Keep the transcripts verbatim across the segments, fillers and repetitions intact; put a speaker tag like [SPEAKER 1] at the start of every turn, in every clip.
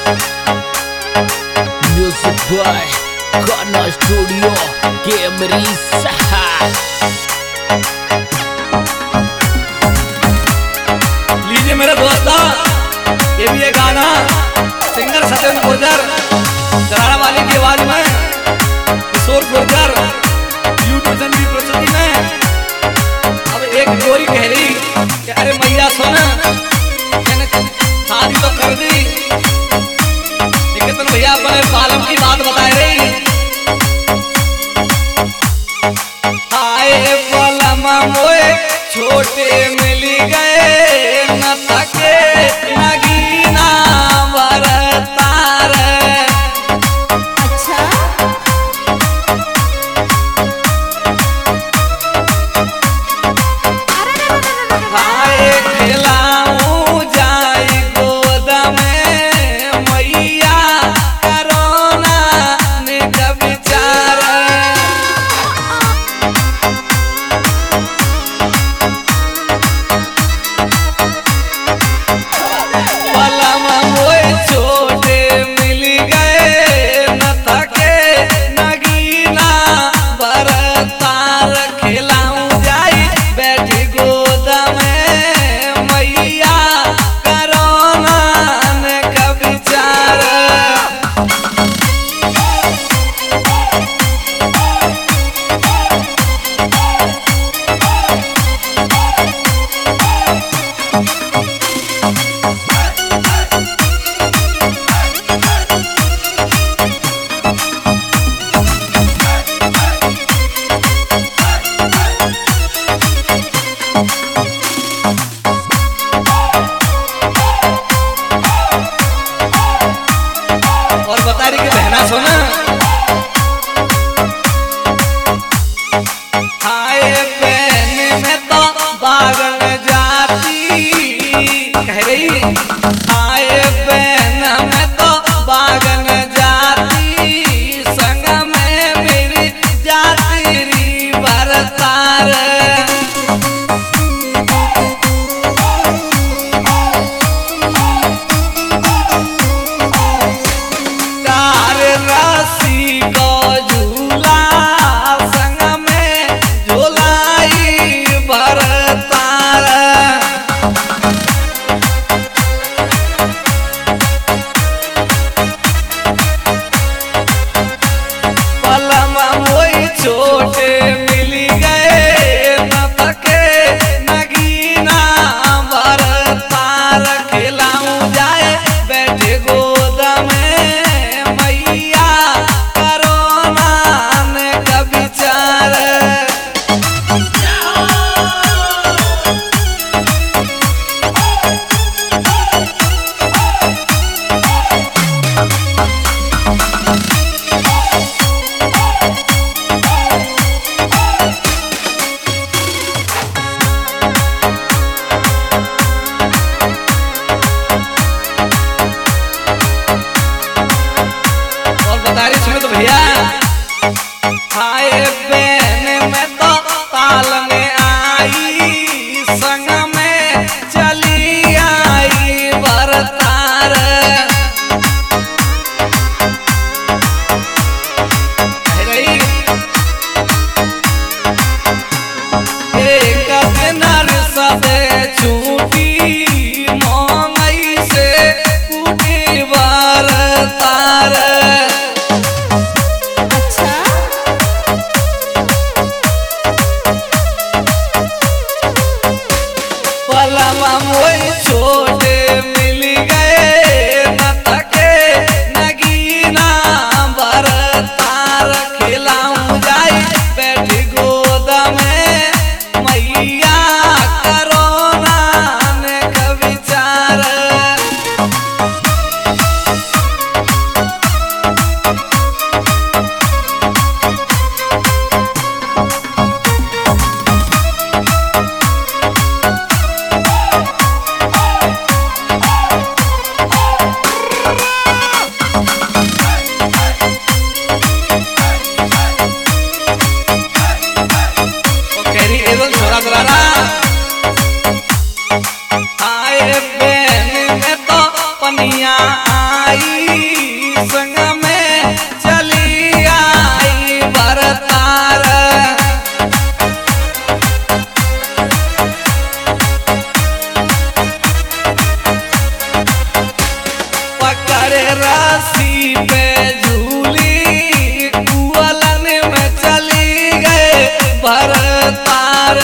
[SPEAKER 1] Music by Ghana Studio Camry Saha।
[SPEAKER 2] लीजिए मेरे दोस्तों, ये भी एक गाना सिंगर सत्येंद्र गुर्जर जराड़ा वाली की आवाज में, किशोर गुर्जर यूट्यूब चैनल की प्रस्तुति में। अब एक गोरी कह रही कि अरे मैया सोना मैंने शादी तो कर दी, लेकिन तुम भैया अपने बालम की बात बताए रही। हाय बालम मोए छोटे मिली गए न थके नगीना बरतार।
[SPEAKER 3] अच्छा
[SPEAKER 2] हाय खिलाऊं जाई गोद में मैया करोना ने कभी चार। पलम मोए छोटे मिल गए न थके नगीना बरतार। खिलाऊं जाई बैठी गोद में मैया करोना ने कभी चार। और बता रही कि बहना सोना हाय बहन में तो बागल जाती कह रही। हाय बहन में तो बागल जाती संग में मेरी जाती री बरतार। कार राशि को झूला संग में झूलाई भरतार। पलम मोई छोटे मिली गए न थके नगीना भरतार। खिलाऊं जाए बैठे गोद में मैया करोना ने कभी चार। और बता रही सुनो तो भैया, हाय बहन में तो ताल में आई संग में चली आई बरतार। कह रही एक दिन सदे छूटी मोंगई से कूटी बरतार।
[SPEAKER 3] अच्छा
[SPEAKER 2] पकड़े राशि पे झूली कुआलन में चली गए भरतार।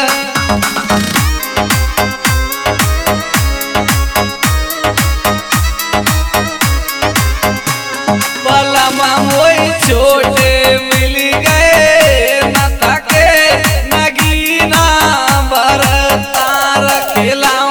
[SPEAKER 2] बलमा वही छोटे मिल गए न थके नगीना भरतार। खिला